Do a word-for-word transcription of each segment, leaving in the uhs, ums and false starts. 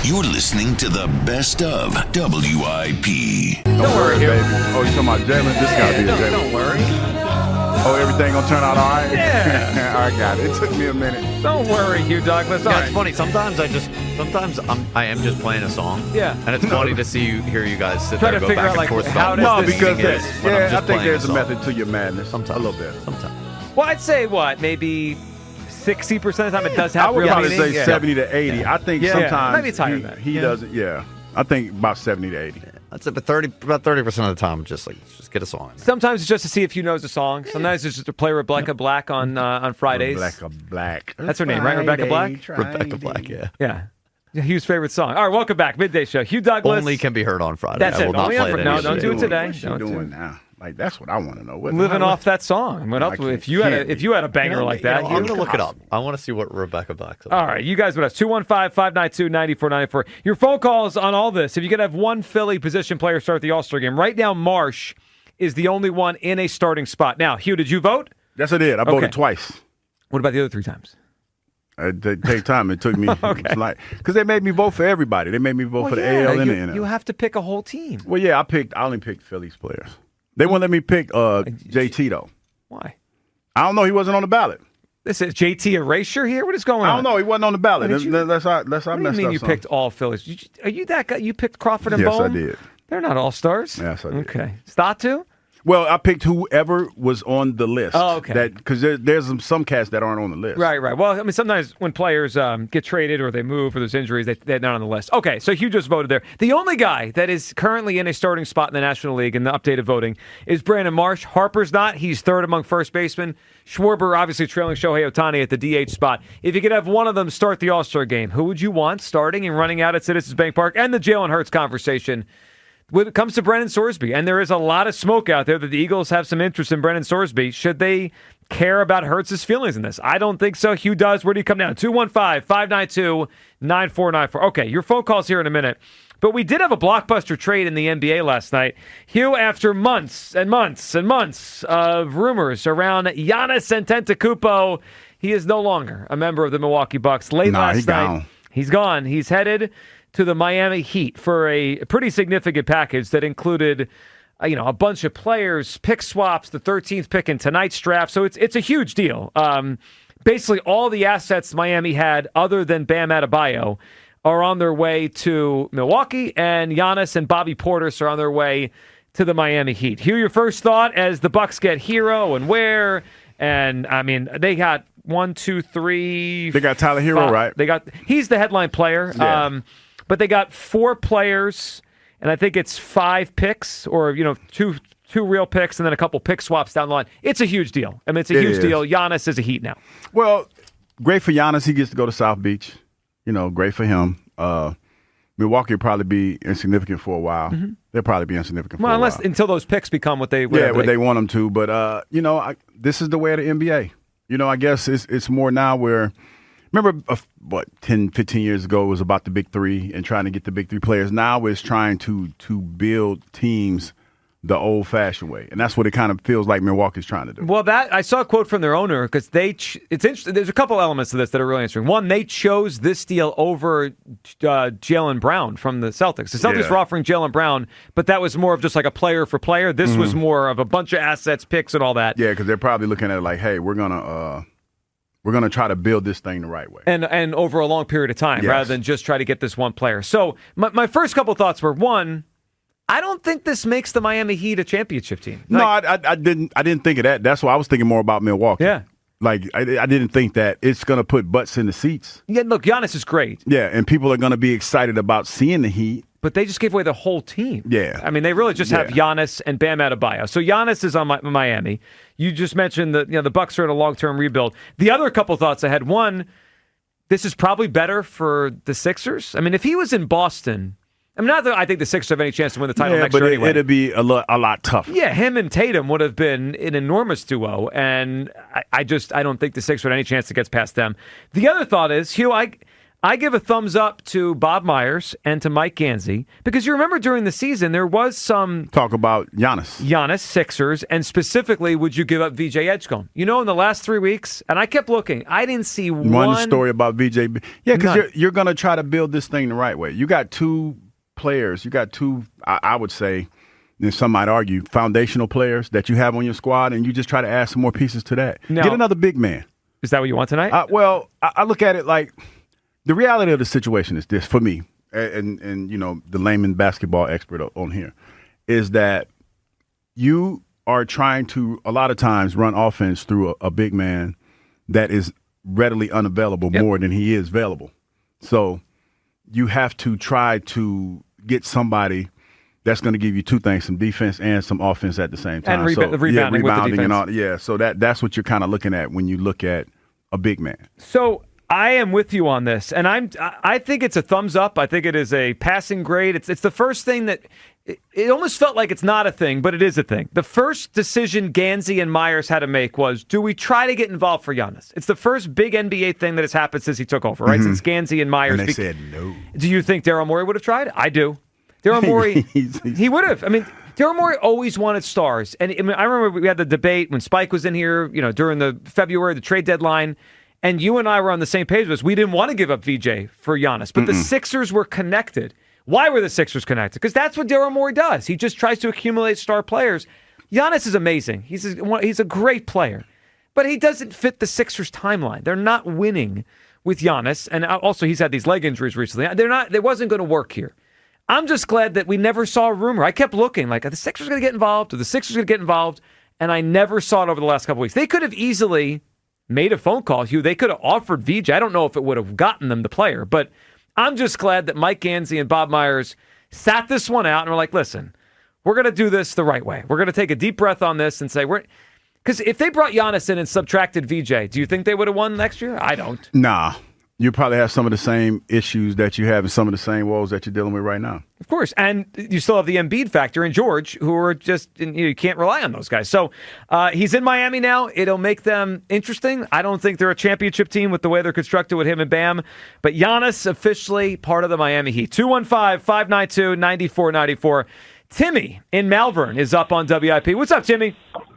You're listening to the best of W I P. Don't, don't worry, baby. Oh, you talking about Jalen? This got to be a don't, Jalen. don't worry. Oh, everything gonna turn out all right? Yeah. I got it. It took me a minute. Don't worry, Hugh Douglas. All Yeah, right. it's funny. Sometimes I just, sometimes I'm, I am just playing a song. Yeah. And it's funny to see you, hear you guys sit Try there to and go figure back out, and like, forth. how about does No, this what because the meaning that, is, but I'm yeah, I just think playing there's a song. method to your madness. Sometimes. A little bit. Sometimes. Well, I'd say what? Maybe sixty percent of the time it does have I would real probably meaning. say yeah. seventy to eighty. I think Yeah. sometimes Maybe it's higher he, than that. he Yeah. doesn't. Yeah, I think about seventy to eighty. That's it. But thirty, about thirty percent of the time, just like just get a song. In there. Sometimes it's just to see if Hugh knows the song. Sometimes it's just to play Rebecca Black on uh, on Fridays. Rebecca Black. That's her name, right? Rebecca Black? Rebecca Black, yeah. Yeah. Hugh's favorite song. All right, welcome back. Midday Show. Hugh Douglas. Only can be heard on Friday. That's I it. will not Only play on it. Fri- no, any don't other do it day. today. What's she Don't doing do it. now? Like that's what I want to know. What, Living what, off that song. What I else? can't- If you had a can't if you had a banger You know, like you that, know, you- I'm gonna look it up. I want to see what Rebecca Black's about. All right, you guys with us. two one five, five nine two, nine four nine four. Your phone calls on all this. If you could have one Philly position player start the All-Star game, right now Marsh is the only one in a starting spot. Now, Hugh, did you vote? Yes, I did. I voted Okay. twice. What about the other three times? It did take time. It took me Okay. like because they made me vote for everybody. They made me vote for the A L and you, the N L. you have to pick a whole team. Well, yeah, I picked. I only picked Phillies players. They won't let me pick uh, J T though. Why? I don't know. He wasn't on the ballot. This is J T erasure here? What is going on? I don't know. He wasn't on the ballot. What did Let's, you- let's, let's, let's, I What do you messed mean up you something. picked all Phillies? You, are you that guy? You picked Crawford and Yes, I Bohm? did. They're not all-stars. Yes, I did. Okay. Statu? Well, I picked whoever was on the list. Oh, okay. That because there, there's some, some cats that aren't on the list. Right, right. Well, I mean, sometimes when players um, get traded or they move or there's injuries, they, they're not on the list. Okay, so Hugh just voted there. The only guy that is currently in a starting spot in the National League in the updated voting is Brandon Marsh. Harper's not. He's third among first basemen. Schwarber obviously trailing Shohei Ohtani at the D H spot. If you could have one of them start the All-Star game, who would you want starting and running out at Citizens Bank Park? And the Jalen Hurts conversation when it comes to Brennan Sorsby. And there is a lot of smoke out there that the Eagles have some interest in Brennan Sorsby. Should they care about Hurts' feelings in this? I don't think so. Hugh does. Where do you come down? two one five, five nine two, nine four nine four. Okay, your phone call's here in a minute. But we did have a blockbuster trade in the N B A last night. Hugh, after months and months and months of rumors around Giannis Antetokounmpo, he is no longer a member of the Milwaukee Bucks. Late Nah, last he night, gone. he's gone. He's headed to the Miami Heat for a pretty significant package that included, uh, you know, a bunch of players, pick swaps, the thirteenth pick in tonight's draft. So it's it's a huge deal. Um, basically, all the assets Miami had, other than Bam Adebayo, are on their way to Milwaukee, and Giannis and Bobby Portis are on their way to the Miami Heat. Hugh, your first thought as the Bucks get Hero and where, and I mean they got one, two, three. They got Tyler Hero, five. right? They got he's the headline player. Yeah. Um, but they got four players, and I think it's five picks, or you know, two two real picks, and then a couple pick swaps down the line. It's a huge deal. I mean, it's a It huge is. deal. Giannis is a Heat now. Well, great for Giannis. He gets to go to South Beach. You know, great for him. Uh, Milwaukee will probably be insignificant for a while. They'll probably be insignificant Well, for a unless while. until those picks become what they Yeah, whatever what they want them to. But, uh, you know, I, this is the way of the N B A. You know, I guess it's it's more now where, remember, uh, what, ten, fifteen years ago it was about the big three and trying to get the big three players. Now it's trying to to build teams the old-fashioned way. And that's what it kind of feels like Milwaukee's trying to do. Well, that I saw a quote from their owner because they. Ch- it's interesting. There's a couple elements to this that are really interesting. One, they chose this deal over uh, Jaylen Brown from the Celtics. The Celtics Yeah. were offering Jaylen Brown, but that was more of just like a player for player. This was more of a bunch of assets, picks, and all that. Yeah, because they're probably looking at it like, hey, we're going to uh, we're gonna try to build this thing the right way. And and over a long period of time, Yes. rather than just try to get this one player. So my my first couple thoughts were one. I don't think this makes the Miami Heat a championship team. No, Like, I, I, I didn't. I didn't think of that. That's why I was thinking more about Milwaukee. Yeah. like I, I didn't think that it's going to put butts in the seats. yeah, look, Giannis is great, Yeah, and people are going to be excited about seeing the Heat. but they just gave away the whole team. Yeah. I mean, they really just have Yeah. Giannis and Bam Adebayo. So Giannis is on Mi- Miami. You just mentioned that you know the Bucks are in a long term rebuild. The other couple thoughts I had: one, this is probably better for the Sixers. I mean, if he was in Boston. I mean, not that I think the Sixers have any chance to win the title Yeah, next but year it, anyway. it'll be a lot, a lot tougher. Yeah, him and Tatum would have been an enormous duo, and I, I just I don't think the Sixers had any chance to get past them. The other thought is, Hugh, I I give a thumbs up to Bob Myers and to Mike Gansey because you remember during the season there was some talk about Giannis. Giannis, Sixers, and specifically, would you give up V J Edgecombe? You know, in the last three weeks, and I kept looking, I didn't see one, one story about V J. Yeah, because None. you're, you're going to try to build this thing the right way. You got two players. You got two, I, I would say, and some might argue, foundational players that you have on your squad, and you just try to add some more pieces to that. Now, Get another big man. Is that what you want tonight? Uh, well, I, I look at it like the reality of the situation is this for me, and, and, and you know, the layman basketball expert on here, is that you are trying to, a lot of times, run offense through a, a big man that is readily unavailable yep. more than he is available. So you have to try to get somebody that's going to give you two things, some defense and some offense at the same time. And reba- so, rebounding, yeah, rebounding with the and all. Yeah, so that that's what you're kind of looking at when you look at a big man. So I am with you on this, and I'm. I think it's a thumbs up. I think it is a passing grade. It's it's the first thing that it, it almost felt like it's not a thing, but it is a thing. The first decision Gansey and Myers had to make was, do we try to get involved for Giannis? It's the first big N B A thing that has happened since he took over, right? Mm-hmm. Since Gansey and Myers. And they be- said no. Do you think Daryl Morey would have tried? I do. Daryl Morey, he would have. I mean, Daryl Morey always wanted stars. And I, mean, I remember we had the debate when Spike was in here, you know, during the February, the trade deadline. And you and I were on the same page with this. We didn't want to give up V J for Giannis, but Mm-mm. the Sixers were connected. Why were the Sixers connected? Because that's what Daryl Morey does. He just tries to accumulate star players. Giannis is amazing. He's a, he's a great player. But he doesn't fit the Sixers' timeline. They're not winning with Giannis. And also, he's had these leg injuries recently. They're not. It wasn't going to work here. I'm just glad that we never saw a rumor. I kept looking, like, are the Sixers going to get involved? Are the Sixers going to get involved? And I never saw it over the last couple weeks. They could have easily made a phone call, Hugh. They could have offered V J. I don't know if it would have gotten them the player, but I'm just glad that Mike Gansey and Bob Myers sat this one out and were like, listen, we're going to do this the right way. We're going to take a deep breath on this and say, we're, because if they brought Giannis in and subtracted V J, do you think they would have won next year? I don't. Nah. You probably have some of the same issues that you have and some of the same woes that you're dealing with right now. Of course. And you still have the Embiid factor and George, who are just, you, know, you can't rely on those guys. So uh, he's in Miami now. It'll make them interesting. I don't think they're a championship team with the way they're constructed with him and Bam. But Giannis officially part of the Miami Heat. two one five, five nine two, nine four nine four. Timmy in Malvern is up on W I P. What's up, Timmy?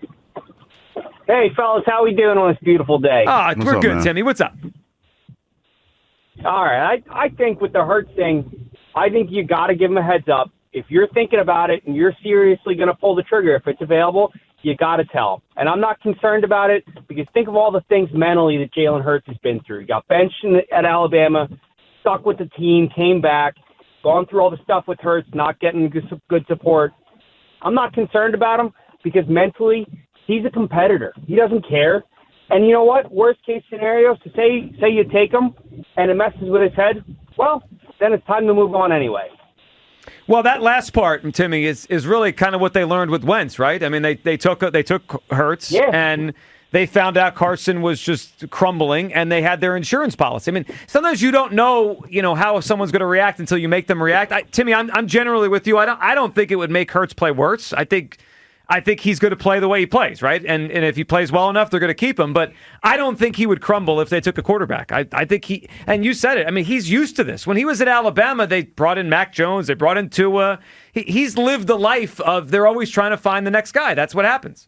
Hey, fellas. How we doing on this beautiful day? Ah, we're up, good, man? Timmy. What's up? All right, I, I think with the Hurts thing, I think you got to give him a heads up. If you're thinking about it and you're seriously going to pull the trigger, if it's available, you got to tell him. And I'm not concerned about it because think of all the things mentally that Jalen Hurts has been through. He got benched in the, at Alabama, stuck with the team, came back, gone through all the stuff with Hurts, not getting good, good support. I'm not concerned about him because mentally he's a competitor. He doesn't care. And you know what? Worst case scenario, so say say you take him and it messes with his head, well, then it's time to move on anyway. Well, that last part, Timmy, is is really kind of what they learned with Wentz, right? I mean, they they took they took Hurts yeah. and they found out Carson was just crumbling, and they had their insurance policy. I mean, sometimes you don't know, you know, how someone's going to react until you make them react. I, Timmy, I'm I'm generally with you. I don't I don't think it would make Hurts play worse. I think. I think he's going to play the way he plays, right? And and if he plays well enough, they're going to keep him. But I don't think he would crumble if they took a quarterback. I, I think he, and you said it, I mean, he's used to this. When he was at Alabama, they brought in Mac Jones, they brought in Tua. He, he's lived the life of they're always trying to find the next guy. That's what happens.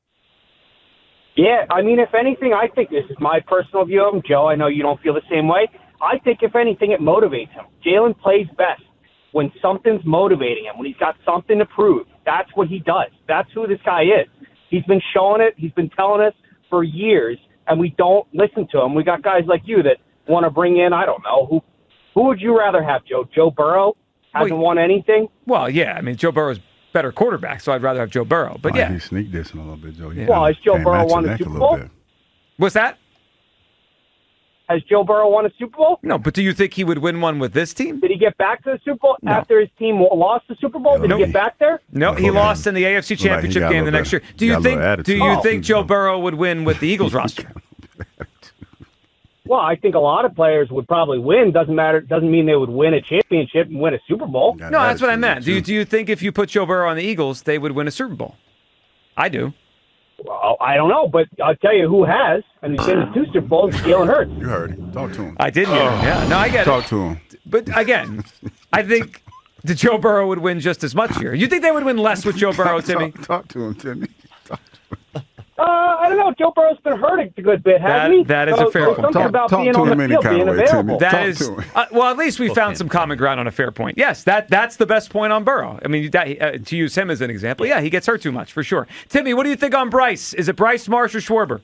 Yeah, I mean, if anything, I think this is my personal view of him. Joe, I know you don't feel the same way. I think, if anything, it motivates him. Jalen plays best when something's motivating him, when he's got something to prove. That's what he does. That's who this guy is. He's been showing it. He's been telling us for years, and we don't listen to him. We got guys like you that want to bring in, I don't know, who who would you rather have, Joe? Joe Burrow? Hasn't well, won anything? Well, yeah. I mean, Joe Burrow's better quarterback, so I'd rather have Joe Burrow. But, oh, yeah. He sneaked this in a little bit, Joe. Yeah. Well, has Joe Burrow won a Super Bowl? What's that? Has Joe Burrow won a Super Bowl? No, but do you think he would win one with this team? Did he get back to the Super Bowl no. after his team lost the Super Bowl? Did no, he get back there? No, he lost in the A F C Championship like game the next year. Do you think? Do you oh. think Joe Burrow would win with the Eagles roster? Well, I think a lot of players would probably win. Doesn't matter. Doesn't mean they would win a championship and win a Super Bowl. No, that's what I meant. Do you do you think if you put Joe Burrow on the Eagles, they would win a Super Bowl? I do. Well, I don't know, but I'll tell you who has, and he's been to two Super Bowls, Jalen Hurts. You heard him. Talk to him. I did hear him. Yeah, no, I get Talk it. to him. But again, I think the Joe Burrow would win just as much here. You think they would win less with Joe Burrow, Timmy? Talk, talk to him, Timmy. Talk to him. Uh, I don't know. Joe Burrow's been hurt a good bit, hasn't That- he? that is so, a fair so point. Something Talk- about talk being to on him the any field, kind being of way, available. Timmy. That Talk is, to him. uh, well, at least we found some common ground on a fair point. Yes, that that's the best point on Burrow. I mean, that, uh, to use him as an example, yeah, he gets hurt too much for sure. Timmy, what do you think on Bryce? Is it Bryce, Marsh, or Schwarber?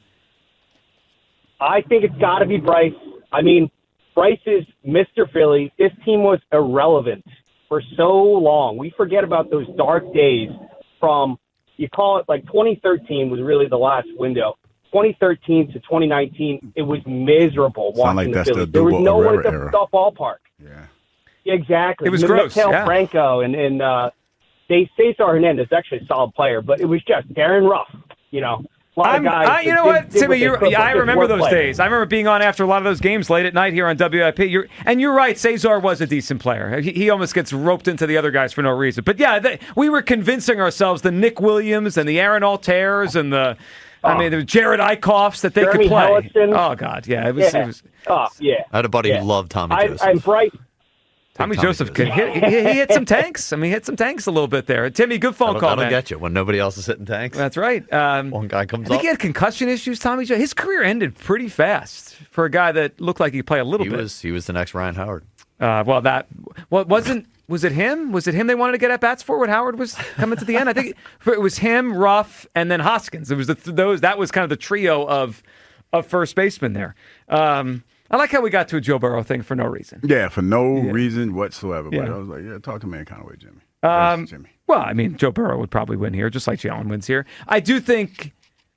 I think it's got to be Bryce. I mean, Bryce is Mister Philly. This team was irrelevant for so long. We forget about those dark days from, you call it like twenty thirteen was really the last window. twenty thirteen to twenty nineteen, it was miserable watching Sound like the that's Phillies. the There was Duval no one at the era. Ball- ballpark. Yeah. Yeah, exactly. It was M- gross, Miguel yeah. Franco and, and uh, they, Cesar Hernandez is actually a solid player, but it was just Darren Ruff, you know. A lot of I'm, guys I, you that know did- what, did Timmy? they You're, could, yeah, but I just remember weren't those playing. days. I remember being on after a lot of those games late at night here on W I P. You're, and you're right, Cesar was a decent player. He, he almost gets roped into the other guys for no reason. But yeah, they, we were convincing ourselves the Nick Williams and the Aaron Altairs and the, I Oh. mean, the Jared Eichhoffs that they Jeremy could play. Hellison. Oh God, yeah, it was. Yeah. It was Oh, yeah. I had a buddy Yeah. who loved Tommy I, Joseph. I'm Bryce. Tommy, Tommy Joseph Joseph. could hit. He, he hit some tanks. I mean, he hit some tanks a little bit there. Timmy, good phone that'll, call, that'll man. get you when nobody else is hitting tanks. That's right. Um, One guy comes I think up. he had concussion issues. Tommy Joe. His career ended pretty fast for a guy that looked like he could play a little He bit. was he was the next Ryan Howard. Uh, well, that well wasn't. Was it him? Was it him they wanted to get at bats for when Howard was coming to the end? I think it was him, Ruff, and then Hoskins. It was the those. That was kind of the trio of of first basemen there. Um, I like how we got to a Joe Burrow thing for no reason. Yeah, for no reason whatsoever. But Yeah. I was like, yeah, talk to me in kind of way, Jimmy. Um, Yes, Jimmy. Well, I mean, Joe Burrow would probably win here, just like Jalen wins here. I do think,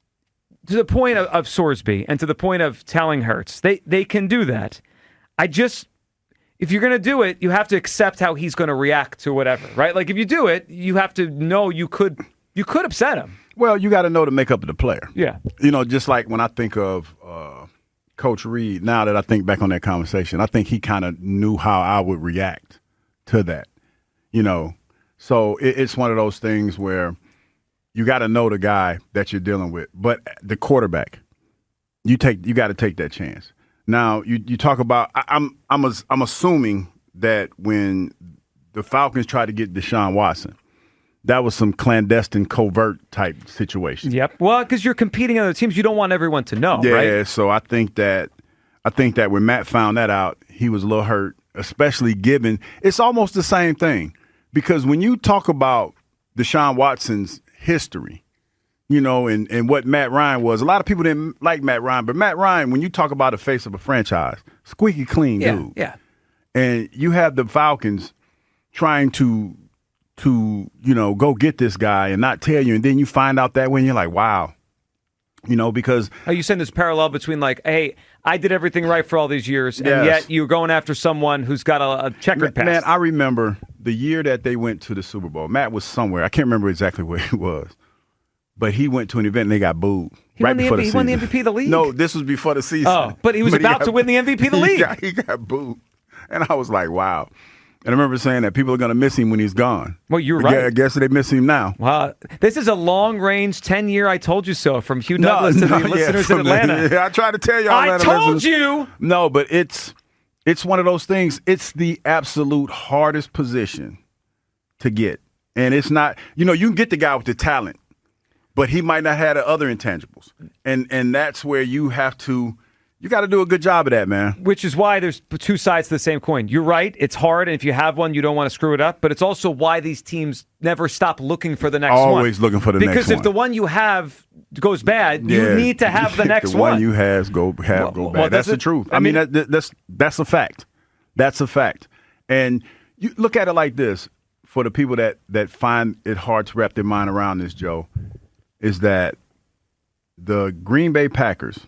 to the point of, of Sorsby and to the point of telling Hurts, they they can do that. I just, if you're going to do it, you have to accept how he's going to react to whatever, right? Like if you do it, you have to know you could you could upset him. Well, you got to know the makeup of the player. Yeah. You know, just like when I think of uh, Coach Reed, now that I think back on that conversation, I think he kind of knew how I would react to that. You know, so it, it's one of those things where you got to know the guy that you're dealing with. But the quarterback, you take you got to take that chance. Now, you, you talk about I, I'm I'm as, I'm assuming that when the Falcons tried to get Deshaun Watson, that was some clandestine, covert type situation. Yep. Well, because you're competing on other teams, you don't want everyone to know, Yeah, right? so I think that I think that when Matt found that out, he was a little hurt, especially given it's almost the same thing. Because when you talk about Deshaun Watson's history, you know, and, and what Matt Ryan was, a lot of people didn't like Matt Ryan, but Matt Ryan, when you talk about the face of a franchise, squeaky clean Yeah, dude. yeah. And you have the Falcons trying to to, you know, go get this guy and not tell you, and then you find out that way and you're like, wow. You know, because Are you saying there's parallel between like, hey, I did everything right for all these years, and Yes. yet you're going after someone who's got a, a checkered past? Man, I remember the year that they went to the Super Bowl. Matt was somewhere. I can't remember exactly where he was. But he went to an event and they got booed He right won the before M V P the he season. won the M V P of the league? No, this was before the season. Oh, but he was about to win the M V P of the he league. got- He got, booed. And I was like, wow. And I remember saying that people are going to miss him when he's gone. Well, you're I gue- right. I guess they miss him now. Wow, this is a long-range, ten-year I told you so from Hugh Douglas to the yeah, listeners in from the- Atlanta. yeah, I tried to tell y'all. I Atlanta told listeners. you. No, but it's it's one of those things. It's the absolute hardest position to get. And it's not, you know, you can get the guy with the talent, but he might not have the other intangibles. And and that's where you have to, you got to do a good job of that, man. Which is why there's two sides to the same coin. You're right. It's hard, and if you have one, you don't want to screw it up. But it's also why these teams never stop looking for the next one. Always looking for the because next if one. the one you have goes bad, Yeah. you need to have the next the one. one you has go have Well, go well, bad. that's that's the it. truth. I I, mean, mean- that, that's that's a fact. That's a fact. And you look at it like this: for the people that that find it hard to wrap their mind around this, Joe, is that the Green Bay Packers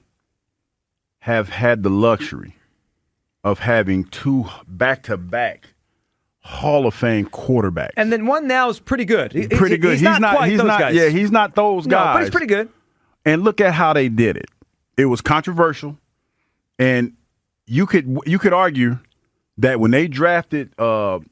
have had the luxury of having two back-to-back Hall of Fame quarterbacks. and then one now is pretty good. He- pretty he- good. He's, not, quite he's those not. guys. Yeah, he's not those no, guys. but he's pretty good. And look at how they did it. It was controversial, and you could you could argue that when they drafted, uh,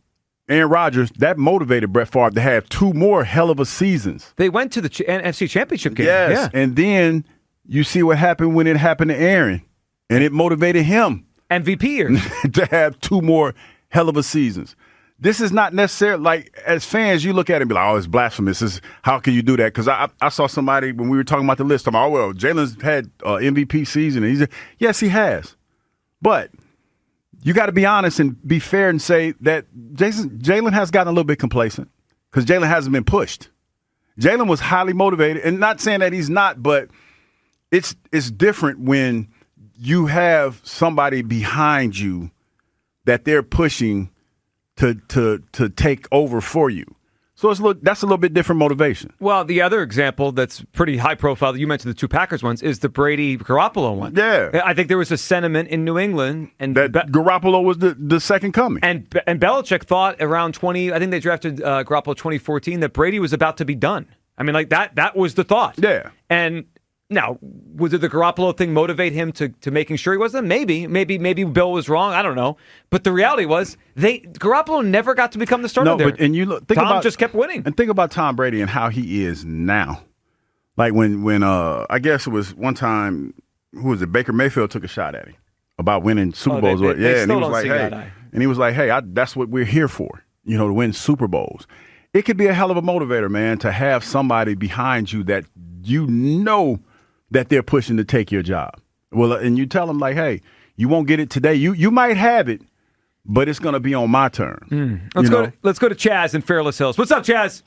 Aaron Rodgers, that motivated Brett Favre to have two more hell of a seasons. They went to the Ch- N F C Championship game. Yes, Yeah. and then you see what happened when it happened to Aaron, and it motivated him M V P years. to have two more hell of a seasons. This is not necessarily, like, as fans, you look at it and be like, oh, it's blasphemous. This is, how can you do that? Because I, I saw somebody, when we were talking about the list, I'm like, oh, well, Jalen's had uh, M V P season. And he's, yes, he has. But you got to be honest and be fair and say that Jason Jalen has gotten a little bit complacent because Jalen hasn't been pushed. Jalen was highly motivated, and not saying that he's not, but it's it's different when you have somebody behind you that they're pushing to to to take over for you. So it's a little, that's a little bit different motivation. Well, the other example that's pretty high profile that you mentioned, the two Packers ones, is the Brady Garoppolo one. Yeah. I think there was a sentiment in New England and That Be- Garoppolo was the, the second coming. and and Belichick thought around twenty. I think they drafted uh, Garoppolo twenty fourteen that Brady was about to be done. I mean, like that that was the thought. Yeah. And now, would the Garoppolo thing motivate him to, to making sure he wasn't? Maybe, maybe, maybe Bill was wrong. I don't know. But the reality was, they Garoppolo never got to become the starter No, there. but and you look, think Tom about, just kept winning. And think about Tom Brady and how he is now. Like when when uh I guess it was one time, who was it? Baker Mayfield took a shot at him about winning Super Oh, they- Bowls. they- yeah, they and he still was don't like, see hey, that eye. and he was like, hey, I, that's what we're here for. You know, to win Super Bowls. It could be a hell of a motivator, man, to have somebody behind you that you know that they're pushing to take your job. Well, and you tell them like, hey, you won't get it today. You you might have it, but it's going to be on my terms. Let's you go. know? To, let's go to Chaz in Fairless Hills. What's up, Chaz?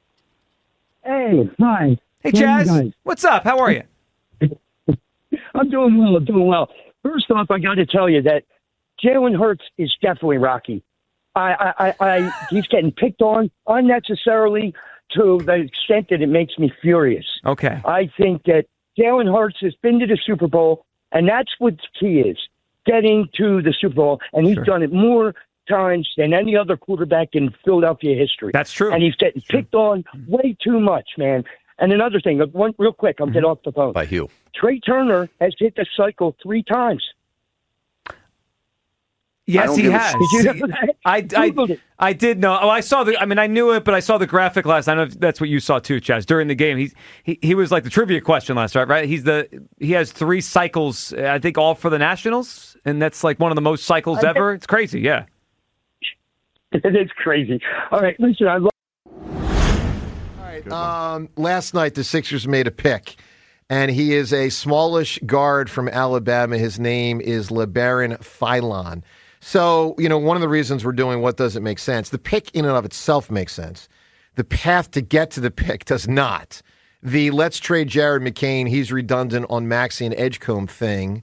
Hey, hi. Hey, How are you Chaz. guys? What's up? How are you? I'm doing well. I'm doing well. First off, I got to tell you that Jalen Hurts is definitely Rocky. I, I, I, I, he's getting picked on unnecessarily to the extent that it makes me furious. Okay. I think that Jalen Hurts has been to the Super Bowl, and that's what the key is, getting to the Super Bowl, and he's Sure. done it more times than any other quarterback in Philadelphia history. That's true. And he's getting picked on way too much, man. And another thing, one real quick, I'll get off the phone. By who? Trey Turner has hit the cycle three times. Yes, don't he give a has. shit. Did you know that? I, I, Googled it. I did know. Oh, I saw the. I mean, I knew it, but I saw the graphic last night. I don't know if that's what you saw too, Chaz. During the game, he he, he was like the trivia question last night, right? He's the he has three cycles, I think, all for the Nationals, and that's like one of the most cycles ever. It's crazy, yeah. It is crazy. All right, listen, I love. All right. Um, last night, the Sixers made a pick, and he is a smallish guard from Alabama. His name is LeBaron Philon. So, you know, one of the reasons we're doing What Doesn't Make Sense, the pick in and of itself makes sense. The path to get to the pick does not. The let's trade Jared McCain, he's redundant on Maxey and Edgecombe thing.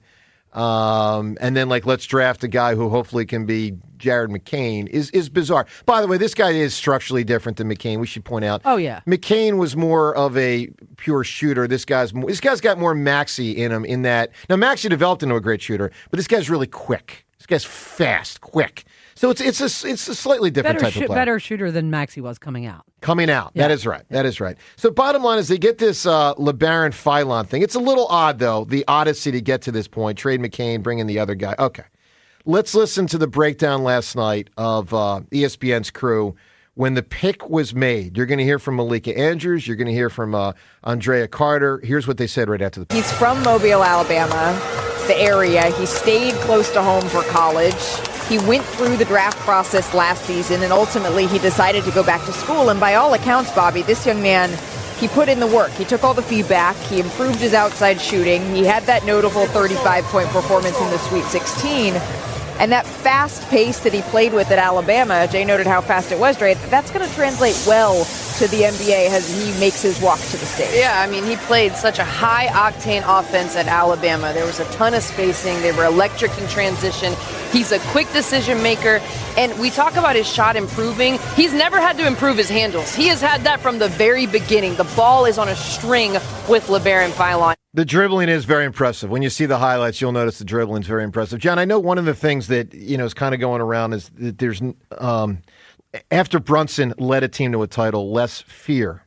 Um, and then, like, let's draft a guy who hopefully can be Jared McCain is is bizarre. By the way, this guy is structurally different than McCain. We should point out. Oh, yeah. McCain was more of a pure shooter. This guy's more, this guy's got more Maxey in him. In that now, Maxey developed into a great shooter, but this guy's really quick. This guy's fast, quick. So it's it's a it's a slightly different Better, type of sh- player. better shooter than Maxey was coming out. Coming out. Yeah. That is right. That is right. So bottom line is they get this uh, LeBaron Philon thing. It's a little odd, though, the odyssey to get to this point. Trade McCain, bring in the other guy. Okay. Let's listen to the breakdown last night of uh, E S P N's crew when the pick was made. You're going to hear from Malika Andrews. You're going to hear from uh, Andrea Carter. Here's what they said right after the pick. He's from Mobile, Alabama, the area. He stayed close to home for college. He went through the draft process last season, and ultimately he decided to go back to school. And by all accounts, Bobby, this young man, he put in the work. He took all the feedback. He improved his outside shooting. He had that notable thirty-five point performance in the Sweet sixteen. And that fast pace that he played with at Alabama, Jay noted how fast it was, Dre, that's going to translate well to the N B A as he makes his walk to the stage. Yeah, I mean, he played such a high-octane offense at Alabama. There was a ton of spacing. They were electric in transition. He's a quick decision maker. And we talk about his shot improving. He's never had to improve his handles. He has had that from the very beginning. The ball is on a string with LeBaron Philon. The dribbling is very impressive. When you see the highlights, you'll notice the dribbling is very impressive. John, I know one of the things that, you know, is kind of going around is that there's, um, after Brunson led a team to a title, less fear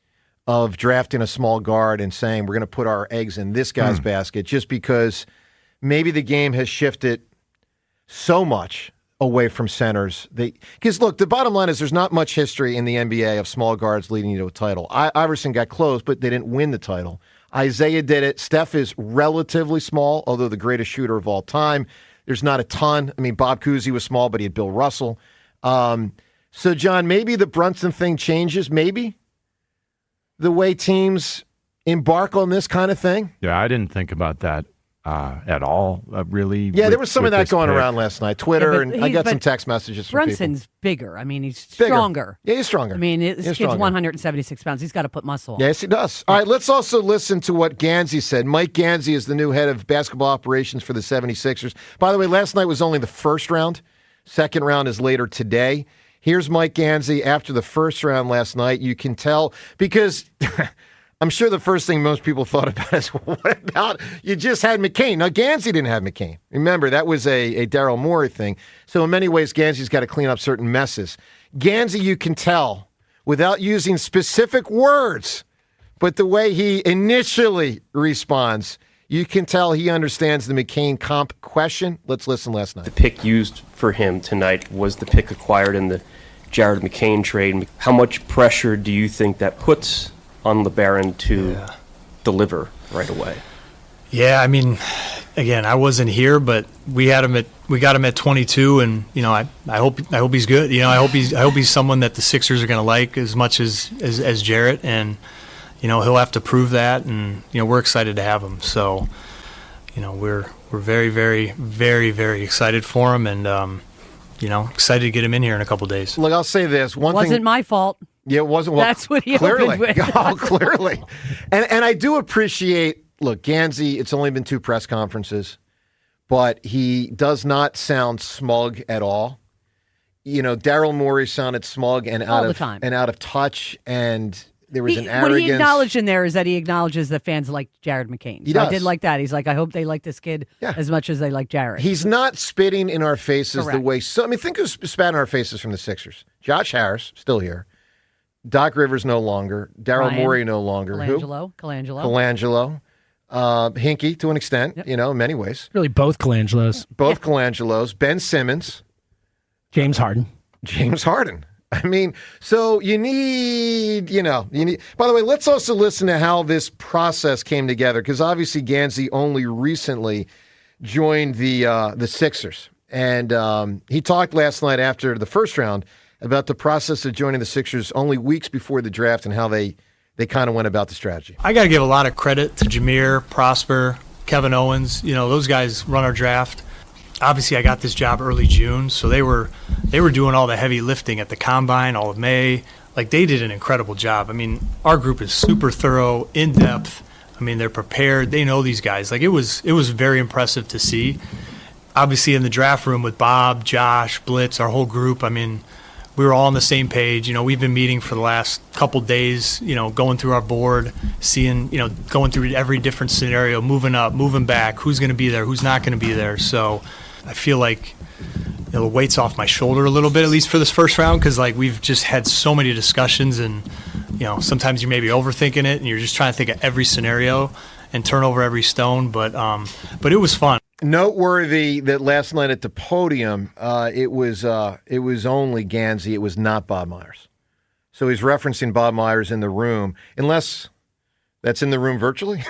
of drafting a small guard and saying we're going to put our eggs in this guy's Mm. basket just because maybe the game has shifted so much away from centers. Because, look, the bottom line is there's not much history in the N B A of small guards leading you to a title. I, Iverson got close, but they didn't win the title. Isaiah did it. Steph is relatively small, although the greatest shooter of all time. There's not a ton. I mean, Bob Cousy was small, but he had Bill Russell. Um, so, John, maybe the Brunson thing changes, maybe, the way teams embark on this kind of thing. Yeah, I didn't think about that. Uh, at all, uh, really. Yeah, with, there was some of that going pick. around last night. Twitter, yeah, and he, I got some text messages from Brunson's people. bigger. I mean, he's bigger. stronger. Yeah, he's stronger. I mean, this he's kid's one hundred seventy-six pounds. He's got to put muscle on. Yes, he does. All right, let's also listen to what Gansey said. Mike Gansey is the new head of basketball operations for the seventy-sixers. By the way, last night was only the first round. Second round is later today. Here's Mike Gansey after the first round last night. You can tell because... I'm sure the first thing most people thought about is, what about, you just had McCain. Now, Gansey didn't have McCain. Remember, that was a, a Daryl Morey thing. So in many ways, Gansey's got to clean up certain messes. Gansey, you can tell, without using specific words, but the way he initially responds, you can tell he understands the McCain comp question. Let's listen last night. The pick used for him tonight was the pick acquired in the Jared McCain trade. How much pressure do you think that puts on LeBaron to yeah. deliver right away? Yeah, I mean, again, I wasn't here, but we had him at we got him at twenty-two, and you know, I, I hope I hope he's good. You know, I hope he's I hope he's someone that the Sixers are going to like as much as, as as Jarrett, and you know, he'll have to prove that, and you know, we're excited to have him. So, you know, we're we're very very very very excited for him, and um, you know, excited to get him in here in a couple days. Look, I'll say this one wasn't thing. my fault. Yeah, it wasn't. Well, That's what he clearly. opened with. Oh, clearly. And and I do appreciate. Look, Gansey. It's only been two press conferences, but he does not sound smug at all. You know, Daryl Morey sounded smug and all out the of time. and out of touch, and there was he, an arrogance. What he acknowledged in there is that he acknowledges that fans like Jared McCain. He so does. I did like that. He's like, I hope they like this kid Yeah. as much as they like Jared. He's not spitting in our faces Correct. the way. So I mean, think who's spat in our faces from the Sixers. Josh Harris still here. Doc Rivers no longer. Daryl Ryan Morey no longer. Colangelo. Who? Colangelo. Colangelo. Uh, Hinkie to an extent, Yep. you know, in many ways. Really, both Colangelos. Both yeah. Colangelos. Ben Simmons. James Harden. James Harden. I mean, so you need, you know, you need. By the way, let's also listen to how this process came together, because obviously Gansey only recently joined the uh, the Sixers, and um, he talked last night after the first round about the process of joining the Sixers only weeks before the draft and how they, they kind of went about the strategy. I got to give a lot of credit to Jameer, Prosper, Kevin Owens. You know, those guys run our draft. Obviously, I got this job early June, so they were they were doing all the heavy lifting at the Combine, all of May. Like, they did an incredible job. I mean, our group is super thorough, in-depth. I mean, they're prepared. They know these guys. Like, it was it was very impressive to see. Obviously, in the draft room with Bob, Josh, Blitz, our whole group, I mean, we were all on the same page. You know, we've been meeting for the last couple days, you know, going through our board, seeing, you know, going through every different scenario, moving up, moving back, who's going to be there, who's not going to be there. So I feel like, you know, the weight's off my shoulder a little bit, at least for this first round, because, like, we've just had so many discussions, and, you know, sometimes you may be overthinking it, and you're just trying to think of every scenario and turn over every stone. But, um, but it was fun. Noteworthy that last night at the podium, uh, it was uh, it was only Gansey. It was not Bob Myers. So he's referencing Bob Myers in the room, unless that's in the room virtually.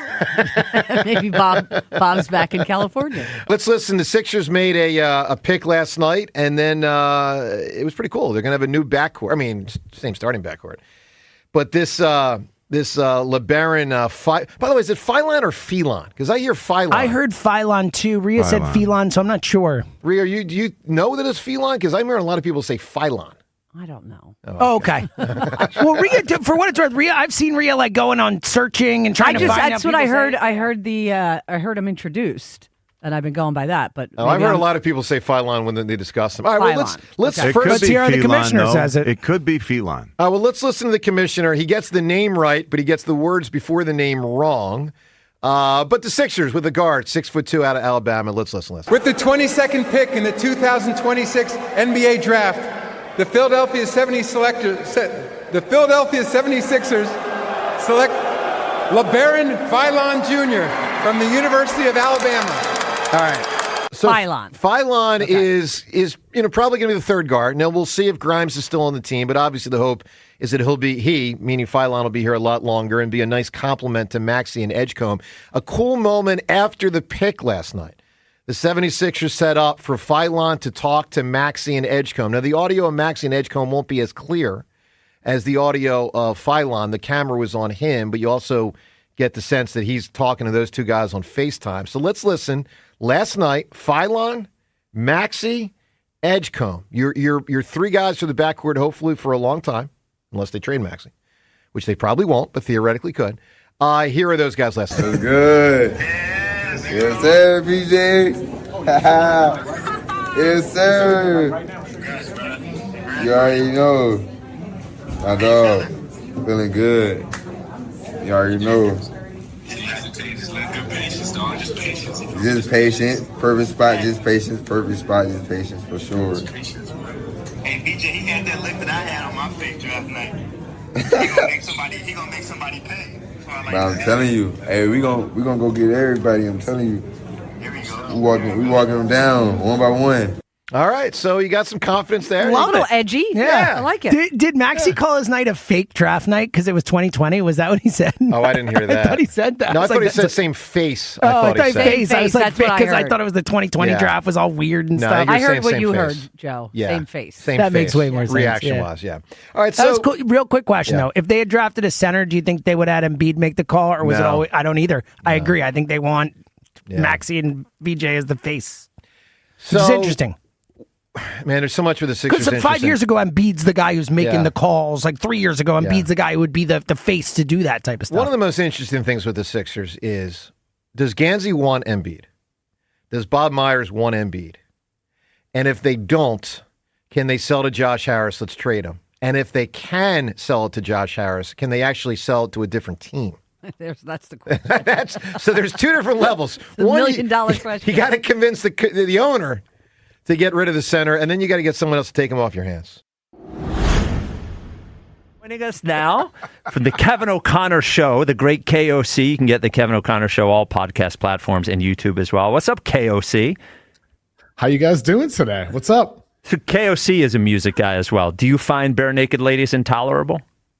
Maybe Bob Bob's back in California. Let's listen. The Sixers made a uh, a pick last night, and then uh, it was pretty cool. They're going to have a new backcourt. I mean, same starting backcourt, but this. Uh, This uh, LeBaron, uh, Fi- by the way, is it Philon or Phelan? Because I hear Philon. I heard Philon too. Rhea said Phelan, so I'm not sure. Rhea, you do you know that it's Phelan? Because I'm hearing a lot of people say Philon. I don't know. Oh, okay. Well, Rhea, for what it's worth, Rhea, I've seen Rhea like going on searching and trying I to just, find That's out what I people heard. say. I heard the. Uh, I heard him introduced, and I've been going by that. But Oh, I've maybe heard I'm- a lot of people say Philon when they discuss them. All right, well, let's Philon. let's Okay. It first could Let's be hear how the Phelan, commissioner though. says it. It could be Phelan. Uh, well, let's listen to the commissioner. He gets the name right, but he gets the words before the name wrong. Uh, but the Sixers with the guard, six foot two out of Alabama. Let's listen. listen. With the twenty-second pick in the two thousand twenty-six N B A draft, the Philadelphia seventy selector, the Philadelphia seventy-sixers select LeBaron Philon Junior from the University of Alabama. All right. So Philon. Philon is is you know probably going to be the third guard. Now we'll see if Grimes is still on the team, but obviously the hope is that he'll be he, meaning Philon, will be here a lot longer and be a nice compliment to Maxey and Edgecombe. A cool moment after the pick last night. The 76ers set up for Philon to talk to Maxey and Edgecombe. Now the audio of Maxey and Edgecombe won't be as clear as the audio of Philon. The camera was on him, but you also get the sense that he's talking to those two guys on FaceTime. So let's listen. Last night, Philon, Maxey, Edgecombe. Your your your three guys for the backcourt, hopefully for a long time, unless they trade Maxey, which they probably won't, but theoretically could. Uh, here are those guys last night. Good. Yes, sir, B J. Yes, sir. You already know. My dog. Feeling good. You already know. Just patience. Perfect spot, just patience. Perfect spot, just patience, for sure. Hey, B J, he had that lick that I had on my fake draft night. He gonna make somebody, he gonna make somebody pay. But I'm telling you, hey, we gonna we gonna go get everybody. I'm telling you. Here we go. We walking, we walking them down one by one. All right, so you got some confidence there. A little edgy. Yeah. I like it. Did, did Maxey yeah. call his night a fake draft night because it was twenty twenty? Was that what he said? Oh, I didn't hear that. I thought he said that. No, I, I thought like, he said same face. Oh, I thought, I thought he said. face. Same I was like, face, because I, I thought it was the twenty twenty yeah. draft was all weird and no, stuff. I heard what you face. heard, Joe. Yeah. Same face. Same that face. makes way more sense. Reaction-wise, yeah. yeah. All right, so. That was cool. Real quick question, yeah. though. If they had drafted a center, do you think they would have had Embiid make the call, or was no. it always. I don't either. No. I agree. I think they want yeah. Maxey and V J as the face. So, it's interesting. Man, there's so much with the Sixers. Because five years ago, Embiid's the guy who's making yeah. the calls. Like three years ago, Embiid's yeah. the guy who would be the, the face to do that type of stuff. One of the most interesting things with the Sixers is, does Gansey want Embiid? Does Bob Myers want Embiid? And if they don't, can they sell to Josh Harris? Let's trade him. And if they can sell it to Josh Harris, can they actually sell it to a different team? There's, that's the question. that's, so there's two different levels. The One, million dollar you, question. You got to convince the the owner to get rid of the center, and then you got to get someone else to take him off your hands. Joining us now from the Kevin O'Connor Show, the great K O C. You can get the Kevin O'Connor Show, all podcast platforms and YouTube as well. What's up, K O C? How you guys doing today? What's up? So K O C is a music guy as well. Do you find Bare Naked Ladies intolerable?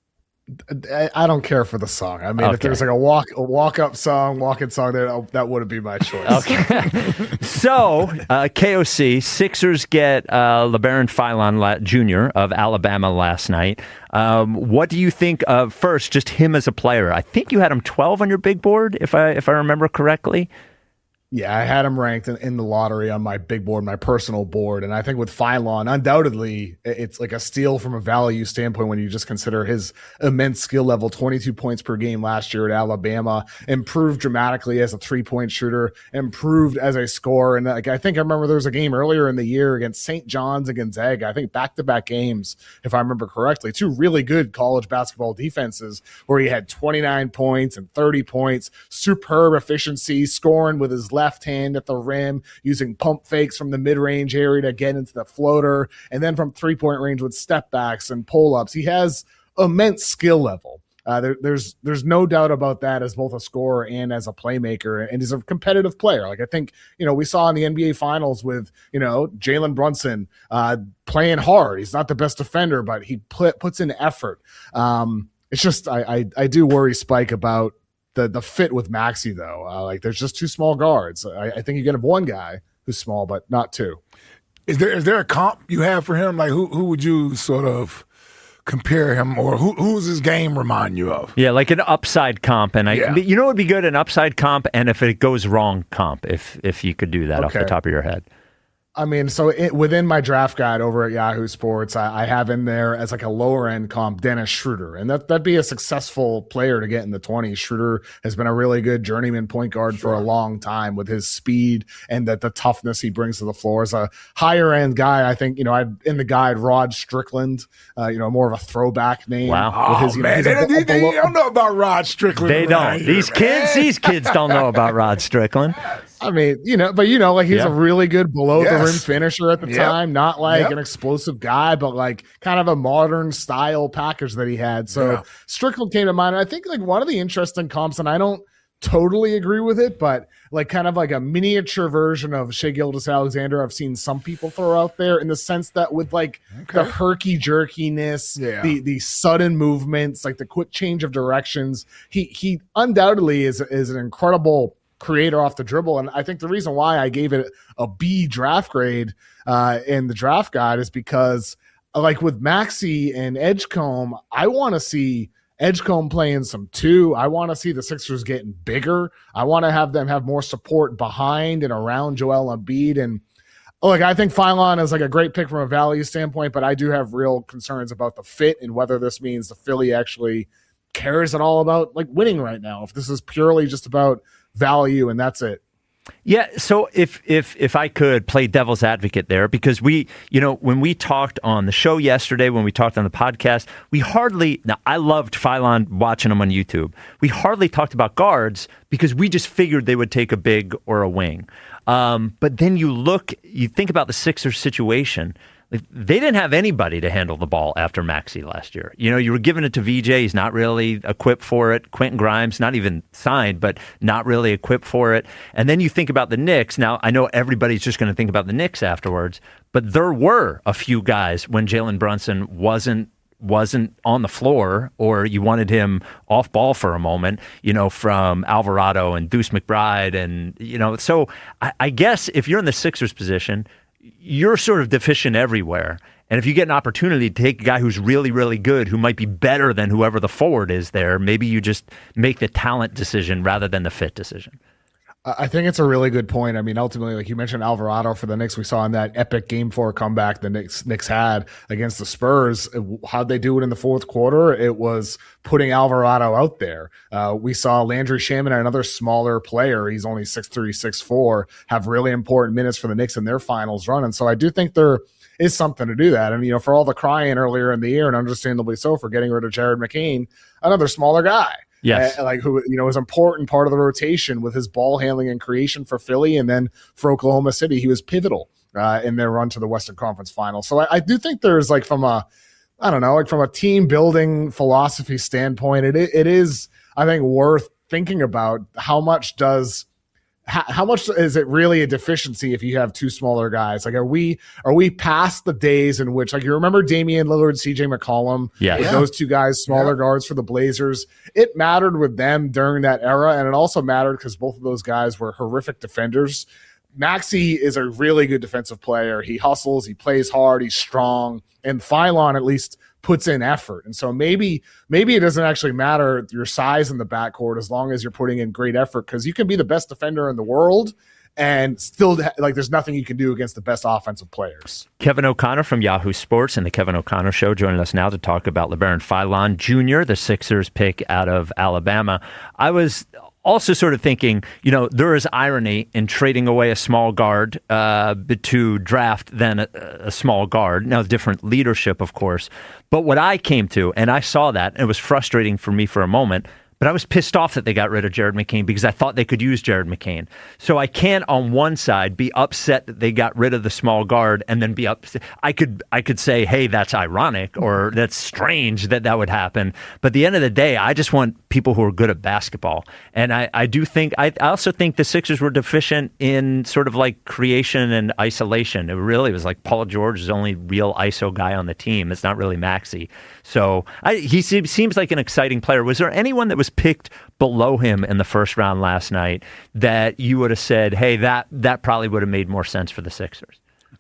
I don't care for the song. I mean, okay. if there's like a walk a walk up song, walk in song, there that wouldn't be my choice. Okay. so uh, K O C Sixers get uh, LeBaron Philon Junior of Alabama last night. Um, what do you think of first? Just him as a player. I think you had him twelve on your big board, if I if I remember correctly. Yeah, I had him ranked in, in the lottery on my big board, my personal board. And I think with Philon, undoubtedly, it's like a steal from a value standpoint when you just consider his immense skill level, twenty-two points per game last year at Alabama, improved dramatically as a three-point shooter, improved as a scorer. And like I think I remember there was a game earlier in the year against Saint John's and Gonzaga, I think back-to-back games, if I remember correctly, two really good college basketball defenses where he had twenty-nine points and thirty points, superb efficiency, scoring with his left left hand at the rim, using pump fakes from the mid-range area to get into the floater, and then from three-point range with step backs and pull-ups. He has immense skill level. Uh, there, there's there's no doubt about that as both a scorer and as a playmaker, and he's a competitive player. Like I think, you know, we saw in the N B A Finals with, you know, Jalen Brunson uh, playing hard. He's not the best defender, but he put, puts in effort. Um, it's just I, I I do worry, Spike, about the the fit with Maxey though. Uh, like there's just two small guards. I, I think you can have one guy who's small, but not two. Is there is there a comp you have for him? Like who who would you sort of compare him, or who who's his game remind you of? Yeah, like an upside comp, and I, yeah. you know, what would be good, an upside comp, and if it goes wrong, comp. If if you could do that okay. off the top of your head. I mean, so it, within my draft guide over at Yahoo Sports, I, I have in there as like a lower end comp Dennis Schroeder, and that that'd be a successful player to get in the twenties. Schroeder has been a really good journeyman point guard sure. for a long time with his speed and that the toughness he brings to the floor. As a higher end guy, I think, you know, I in the guide Rod Strickland, uh, you know, more of a throwback name. Wow, with his, oh, you know, man, they, a, they, they don't know about Rod Strickland. They don't. Here, these man. kids, these kids don't know about Rod Strickland. I mean, you know, but you know, like he's yeah. a really good below yes. the rim finisher at the yep. time, not like yep. an explosive guy, but like kind of a modern style package that he had. So yeah. Strickland came to mind. And I think like one of the interesting comps, and I don't totally agree with it, but like kind of like a miniature version of Shai Gilgeous-Alexander I've seen some people throw out there, in the sense that with like Okay. the herky jerkiness, Yeah. the the sudden movements, like the quick change of directions, he he undoubtedly is is an incredible creator off the dribble. And I think the reason why I gave it a B draft grade uh, in the draft guide is because, like with Maxey and Edgecombe, I want to see Edgecombe playing some two. I want to see the Sixers getting bigger. I want to have them have more support behind and around Joel Embiid. And look, I think Philon is like a great pick from a value standpoint, but I do have real concerns about the fit and whether this means the Philly actually cares at all about like winning right now. If this is purely just about value and that's it. Yeah, so if if if I could play devil's advocate there, because we, you know, when we talked on the show yesterday, when we talked on the podcast, we hardly, now I loved Philon watching him on YouTube. We hardly talked about guards because we just figured they would take a big or a wing. Um, but then you look, you think about the Sixers situation. Like, they didn't have anybody to handle the ball after Maxey last year. You know, you were giving it to V J. He's not really equipped for it. Quentin Grimes, not even signed, but not really equipped for it. And then you think about the Knicks. Now, I know everybody's just going to think about the Knicks afterwards, but there were a few guys when Jalen Brunson wasn't wasn't on the floor, or you wanted him off ball for a moment, you know, from Alvarado and Deuce McBride. And, you know, so I, I guess if you're in the Sixers position, you're sort of deficient everywhere. And if you get an opportunity to take a guy who's really, really good, who might be better than whoever the forward is there, maybe you just make the talent decision rather than the fit decision. I think it's a really good point. I mean, ultimately, like you mentioned, Alvarado for the Knicks, we saw in that epic game four comeback the Knicks, Knicks had against the Spurs. How'd they do it in the fourth quarter? It was putting Alvarado out there. Uh, we saw Landry Shamet, another smaller player, he's only six three, six four, have really important minutes for the Knicks in their finals run. And so I do think there is something to do that. And, you know, for all the crying earlier in the year, and understandably so, for getting rid of Jared McCain, another smaller guy. Yes. Uh, like who, you know, was an important part of the rotation with his ball handling and creation for Philly. And then for Oklahoma City, he was pivotal uh, in their run to the Western Conference Finals. So I, I do think there's like from a, I don't know, like from a team building philosophy standpoint, it it is, I think, worth thinking about how much does, how, how much is it really a deficiency if you have two smaller guys? Like, are we are we past the days in which, like, you remember Damian Lillard, C J McCollum, Yeah. with Yeah. those two guys, smaller guards for the Blazers? It mattered with them during that era, and it also mattered because both of those guys were horrific defenders. Maxey is a really good defensive player. He hustles, he plays hard, he's strong, and Philon at least puts in effort. And so maybe maybe it doesn't actually matter your size in the backcourt as long as you're putting in great effort, because you can be the best defender in the world and still, like, there's nothing you can do against the best offensive players. Kevin O'Connor from Yahoo Sports and the Kevin O'Connor Show joining us now to talk about LeBaron Philon Junior, the Sixers pick out of Alabama. I was also sort of thinking, you know, there is irony in trading away a small guard uh, to draft then a, a small guard. Now, different leadership, of course. But what I came to, and I saw that, and it was frustrating for me for a moment, but I was pissed off that they got rid of Jared McCain because I thought they could use Jared McCain. So I can't, on one side, be upset that they got rid of the small guard and then be upset. I could I could say, hey, that's ironic or that's strange that that would happen. But at the end of the day, I just want people who are good at basketball. And I, I do think, I, I also think the Sixers were deficient in sort of like creation and isolation. It really was like Paul George is the only real I S O guy on the team. It's not really Maxey. So I, he seems like an exciting player. Was there anyone that was picked below him in the first round last night that you would have said, hey, that that probably would have made more sense for the Sixers?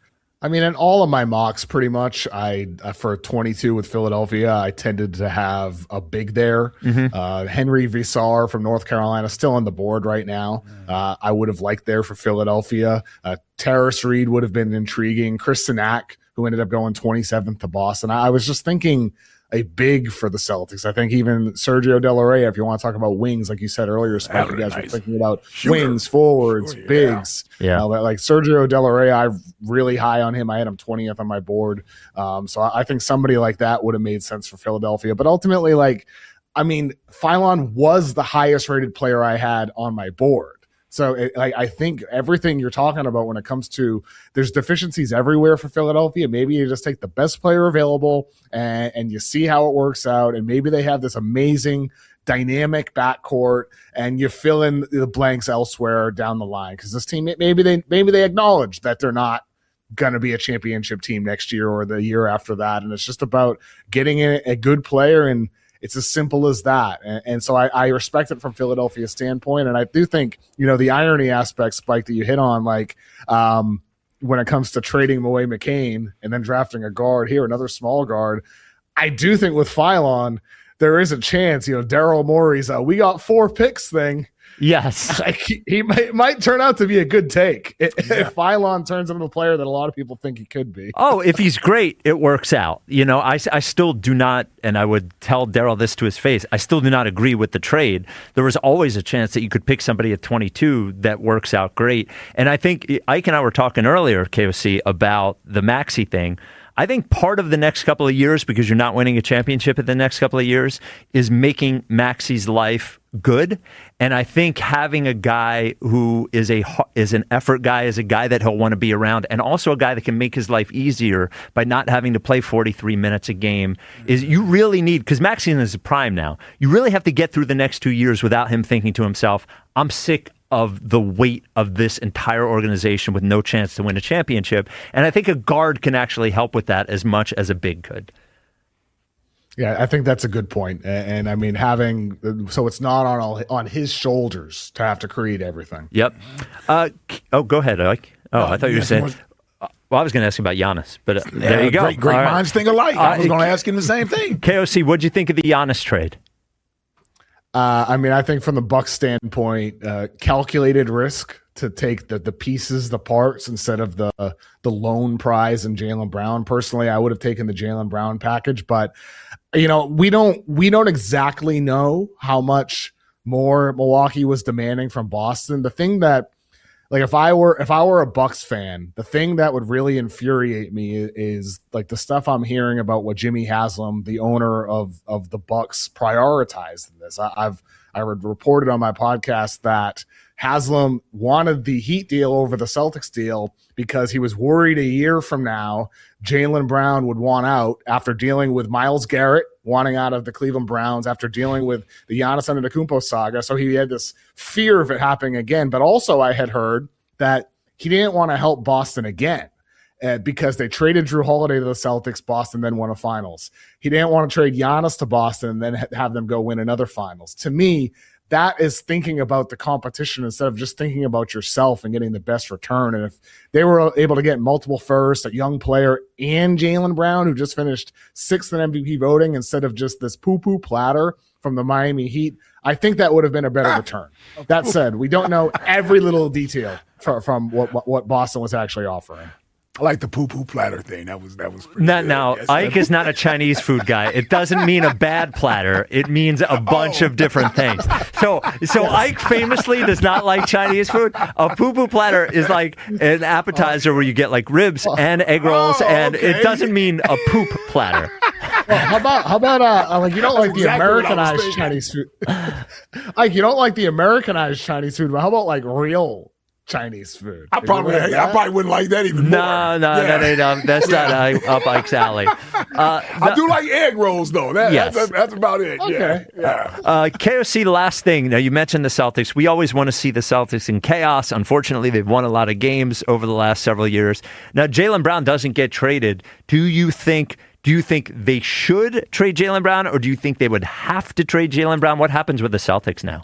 I mean, in all of my mocks, pretty much, I uh, for twenty-two with Philadelphia, I tended to have a big there. Mm-hmm. Uh, Henry Visar from North Carolina, still on the board right now. Uh, I would have liked there for Philadelphia. Uh, Terrace Reed would have been intriguing. Chris Sinak, who ended up going twenty-seventh to Boston. I, I was just thinking a big for the Celtics. I think even Sergio De La Rey, if you want to talk about wings, like you said earlier, Spike, you guys nice. were thinking about Shooter. wings, forwards, oh, yeah. bigs. Yeah. Uh, like Sergio De La Rey, I'm really high on him. I had him twentieth on my board. Um, so I, I think somebody like that would have made sense for Philadelphia. But ultimately, like, I mean, Philon was the highest rated player I had on my board. So it, I, I think everything you're talking about when it comes to there's deficiencies everywhere for Philadelphia. Maybe you just take the best player available and, and you see how it works out. And maybe they have this amazing dynamic backcourt, and you fill in the blanks elsewhere down the line. Because this team, maybe they maybe they acknowledge that they're not going to be a championship team next year or the year after that, and it's just about getting in a good player, and it's as simple as that. And, and so I, I respect it from Philadelphia's standpoint, and I do think, you know, the irony aspect, Spike, that you hit on, like um, when it comes to trading away McCain and then drafting a guard here, another small guard, I do think with Philon, there is a chance, you know, Daryl Morey's uh, we got four picks thing. Yes. Like, he, he might, might turn out to be a good take if, yeah. if Philon turns into the player that a lot of people think he could be. Oh, if he's great, it works out. You know, I, I still do not, and I would tell Daryl this to his face, I still do not agree with the trade. There was always a chance that you could pick somebody at twenty-two that works out great. And I think Ike and I were talking earlier, K O C, about the Maxey thing. I think part of the next couple of years, because you're not winning a championship in the next couple of years, is making Maxey's life good. And I think having a guy who is a is an effort guy, is a guy that he'll want to be around, and also a guy that can make his life easier by not having to play forty-three minutes a game, is you really need, because Maxey is in his prime now, you really have to get through the next two years without him thinking to himself, I'm sick of the weight of this entire organization with no chance to win a championship. And I think a guard can actually help with that as much as a big could. Yeah, I think that's a good point. And, and I mean, having, so it's not on all, on his shoulders to have to create everything. Yep. Uh, oh, go ahead, Ike. Oh, I thought you were saying, well, I was going to ask you about Giannis, but uh, yeah, there you go. Great, great all minds right. think alike. I was Uh, going to ask him the same thing. K O C, what'd you think of the Giannis trade? Uh, I mean, I think from the Bucks standpoint, uh, calculated risk to take the the pieces, the parts, instead of the the lone prize and Jaylen Brown. Personally, I would have taken the Jaylen Brown package, but you know, we don't we don't exactly know how much more Milwaukee was demanding from Boston. The thing that, like, if I were if I were a Bucks fan, the thing that would really infuriate me is, is like the stuff I'm hearing about what Jimmy Haslam, the owner of of the Bucks, prioritized in this. I, I've I reported on my podcast that Haslam wanted the Heat deal over the Celtics deal because he was worried a year from now Jaylen Brown would want out after dealing with Myles Garrett wanting out of the Cleveland Browns, after dealing with the Giannis Antetokounmpo saga. So he had this fear of it happening again. But also I had heard that he didn't want to help Boston again uh, because they traded Drew Holiday to the Celtics. Boston then won a finals. He didn't want to trade Giannis to Boston and then ha- have them go win another finals. To me, that is thinking about the competition instead of just thinking about yourself and getting the best return. And if they were able to get multiple firsts, a young player, and Jaylen Brown, who just finished sixth in M V P voting, instead of just this poo-poo platter from the Miami Heat, I think that would have been a better return. That said, we don't know every little detail from, from what, what Boston was actually offering. I like the poo-poo platter thing. That was that was pretty Not good. now. Yes, Ike is not a Chinese food guy. It doesn't mean a bad platter. It means a bunch Oh. of different things. So, so Ike famously does not like Chinese food. A poo-poo platter is like an appetizer where you get like ribs and egg rolls, Oh, and okay. it doesn't mean a poop platter. Well, how about how about uh, like you don't like the exactly what I was Americanized thinking. Chinese food? Like you don't like the Americanized Chinese food, but how about like real Chinese food? I probably Like I that? probably wouldn't like that even more. No, no, Yeah. that ain't um, that's not uh, up Ike's alley. Uh, I do like egg rolls though. That, Yes. that's, that's about it. Okay. Yeah. yeah. Uh, K O C, last thing. Now, you mentioned the Celtics. We always want to see the Celtics in chaos. Unfortunately, they've won a lot of games over the last several years. Now, Jaylen Brown doesn't get traded. Do you think do you think they should trade Jaylen Brown, or do you think they would have to trade Jaylen Brown? What happens with the Celtics now?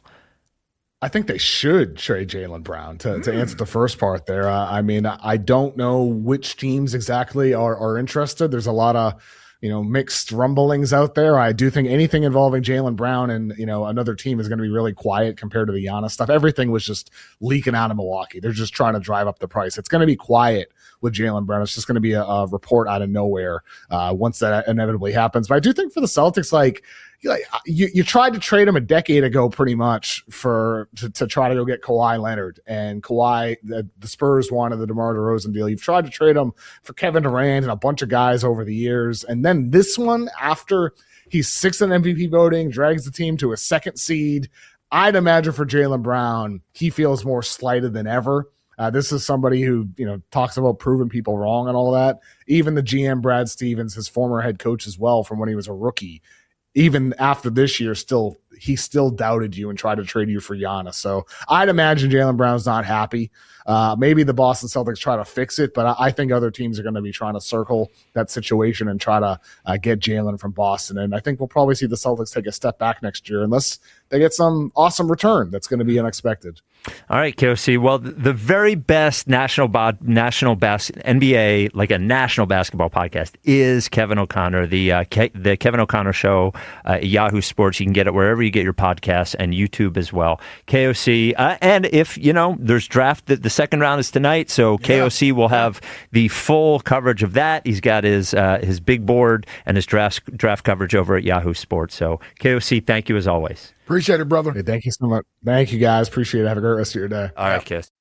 I think they should trade Jaylen Brown. To, to answer the first part there, uh, I mean, I don't know which teams exactly are, are interested. There's a lot of, you know, mixed rumblings out there. I do think anything involving Jaylen Brown and, you know, another team is going to be really quiet compared to the Giannis stuff. Everything was just leaking out of Milwaukee. They're just trying to drive up the price. It's going to be quiet with Jaylen Brown. It's just going to be a, a report out of nowhere uh, once that inevitably happens. But I do think for the Celtics, like, like you, you tried to trade him a decade ago, pretty much for to, to try to go get Kawhi Leonard, and Kawhi, the, the Spurs wanted the DeMar DeRozan deal. You've tried to trade him for Kevin Durant and a bunch of guys over the years, and then this one, after he's sixth in M V P voting, drags the team to a second seed. I'd imagine for Jaylen Brown, he feels more slighted than ever. Uh, this is somebody who, you know, talks about proving people wrong and all that. Even the G M, Brad Stevens, his former head coach as well, from when he was a rookie, even after this year, still he still doubted you and tried to trade you for Giannis. So I'd imagine Jaylen Brown's not happy. Uh, maybe the Boston Celtics try to fix it, but I, I think other teams are going to be trying to circle that situation and try to uh, get Jaylen from Boston. And I think we'll probably see the Celtics take a step back next year unless they get some awesome return that's going to be unexpected. All right, K O C. Well, the very best national bo- national bas- N B A, like a national basketball podcast, is Kevin O'Connor, the uh, Ke- the Kevin O'Connor Show, uh, Yahoo Sports. You can get it wherever you get your podcasts and YouTube as well. K O C. Uh, and if, you know, there's draft, the, the second round is tonight, so K O C yeah. will have the full coverage of that. He's got his uh, his big board and his draft draft coverage over at Yahoo Sports. So K O C, thank you as always. Appreciate it, brother. Hey, thank you so much. Thank you, guys. Appreciate it. Have a great rest of your day. All right, Kiss.